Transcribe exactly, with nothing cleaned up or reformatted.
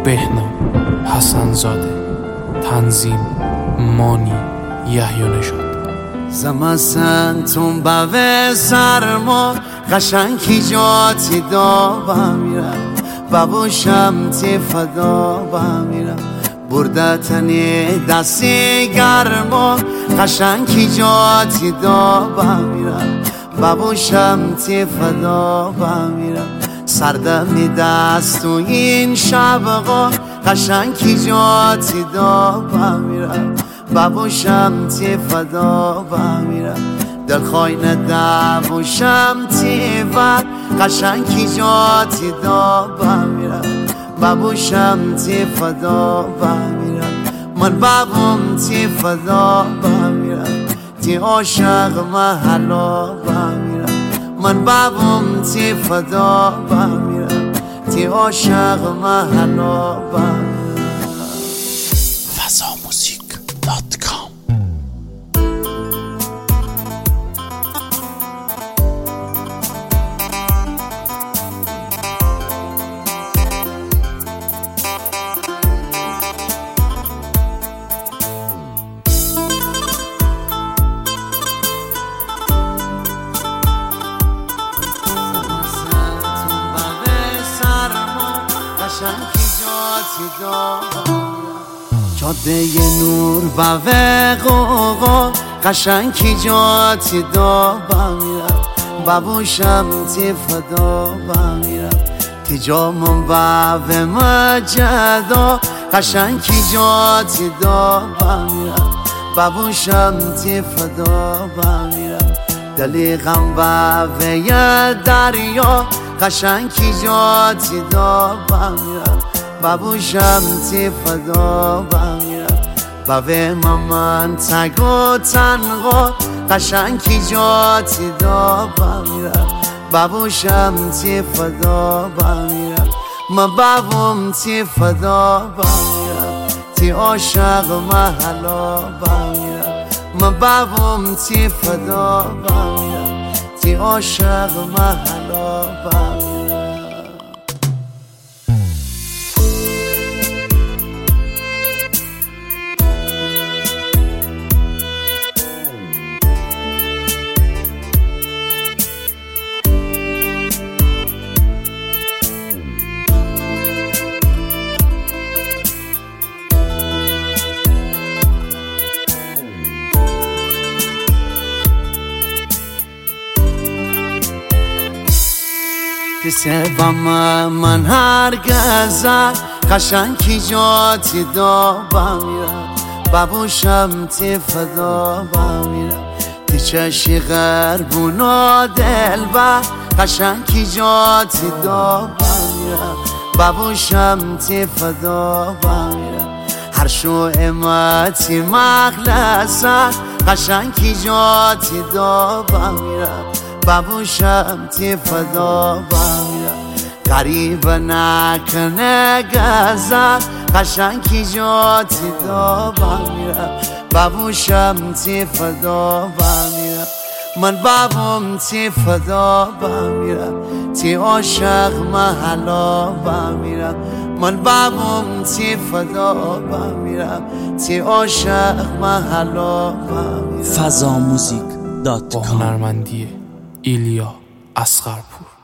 بهنام حسن‌زاده، تنظیم مانی یحیی نژاد. زمستون به سرما قشنگی جاتی دا بمیرم ببوشم تی فدا بمیرم بردتنی دستی گرما قشنگی جاتی دا بمیرم ببوشم تی فدا بمیرم سردمی دست و این شبقا قشنگی جاتی دا بمیرم ببوشم تی فدا بمیرم دلخوای ندبوشم تی و قشنگی جاتی دا بمیرم ببوشم تی فدا بمیرم من ببوم تی فدا بمیرم تی عاشق محلا بمیرم من ببوم تی فدا بمیرم تی عاشق محلا بمیرم. فضا موزیک دات کام. جاده نور به قوقا قشنگی جاتی دا بمیرم ببوشم تی فدا بمیرم تی جامون به مجدا قشنگی جاتی دا بمیرم ببوشم تی فدا بمیرم دلی غم به یه دریا قشنگی جاتی دا بمیرم ببوشم تی فدا بمیرم بوه من تگ و تنها قشنگی جاتی دا بمیرم ببوشم تی فدا بمیرم من ببوم تی فدا بمیرم تی عاشق محلا بمیرم من ببوم تی فدا بمیرم تی عاشق محلا بمیرم. سبم من هرگز قشنگی جاتی دا بمیرم ببوشم تی فدا بمیرم تی چشی غربونا دل و قشنگی جاتی دا بمیرم ببوشم تی فدا بمیرم هر شو امتی مخلصه قشنگی جاتی دا بمیرم ببوشم تی فدا بمیرم غریب نکنه گذر قشنگی جاتی دا بمیرم ببوشم تی فدا بمیرم من ببوم تی فدا بمیرم تی عاشق محلا بمیرم من ببوم تی فدا بمیرم تی عاشق محلا بمیرم. فضا موزیک دات کام. هنرمندی ایلیا اصغرپور.